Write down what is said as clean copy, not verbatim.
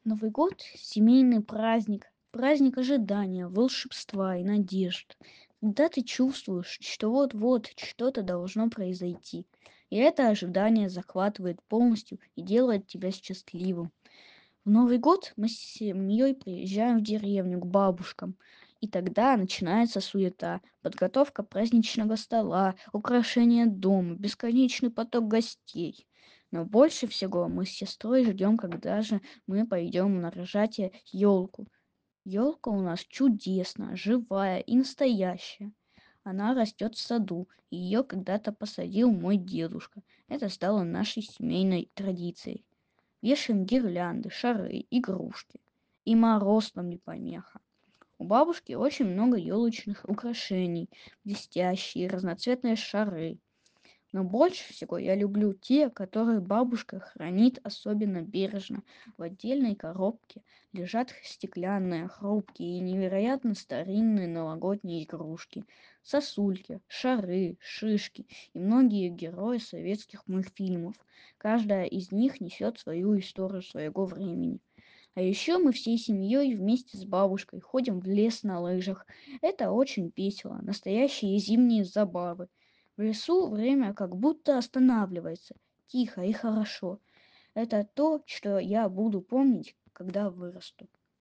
Новый год– семейный праздник, праздник ожидания, волшебства и надежд. Когда ты чувствуешь, что вот-вот что-то должно произойти. И это ожидание захватывает полностью и делает тебя счастливым. В Новый год мы с семьей приезжаем в деревню к бабушкам. И тогда начинается суета, подготовка праздничного стола, украшение дома, бесконечный поток гостей. Но больше всего мы с сестрой ждем, когда же мы пойдем наряжать елку. Елка у нас чудесная, живая и настоящая. Она растет в саду, и ее когда-то посадил мой дедушка. Это стало нашей семейной традицией. Вешаем гирлянды, шары, игрушки. И мороз нам не помеха. У бабушки очень много елочных украшений, блестящие разноцветные шары. Но больше всего я люблю те, которые бабушка хранит особенно бережно. В отдельной коробке лежат стеклянные, хрупкие и невероятно старинные новогодние игрушки. Сосульки, шары, шишки и многие герои советских мультфильмов. Каждая из них несет свою историю своего времени. А еще мы всей семьей вместе с бабушкой ходим в лес на лыжах. Это очень весело, настоящие зимние забавы. В лесу время как будто останавливается, тихо и хорошо. Это то, что я буду помнить, когда вырасту.